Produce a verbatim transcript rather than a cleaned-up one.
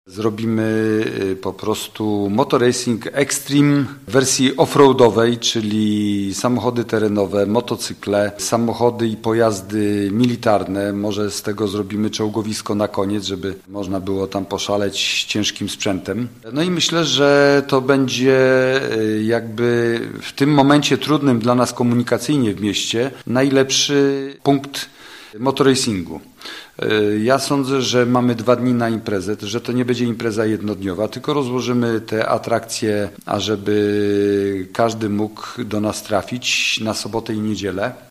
Zrobimy po prostu motorracing extreme w wersji offroadowej, czyli samochody terenowe, motocykle, samochody i pojazdy militarne. Może z tego zrobimy czołgowisko na koniec, żeby można było tam poszaleć ciężkim sprzętem. No i myślę, że to będzie jakby w tym momencie trudnym dla nas komunikacyjnie w mieście najlepszy punkt motorracingu. Ja sądzę, że mamy dwa dni na imprezę, że to nie będzie impreza jednodniowa, tylko rozłożymy te atrakcje, ażeby każdy mógł do nas trafić na sobotę i niedzielę.